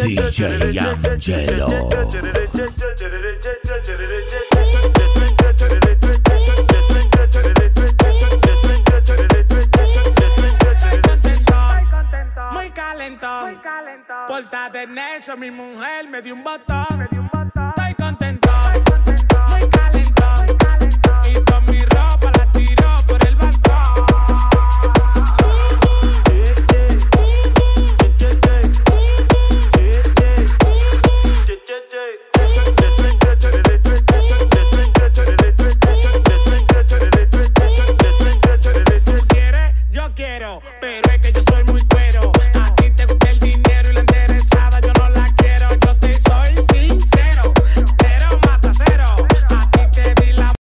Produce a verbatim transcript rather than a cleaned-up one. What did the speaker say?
D J Angelo. Muy calentón, pórtate necio, mi mujer me dio un botón.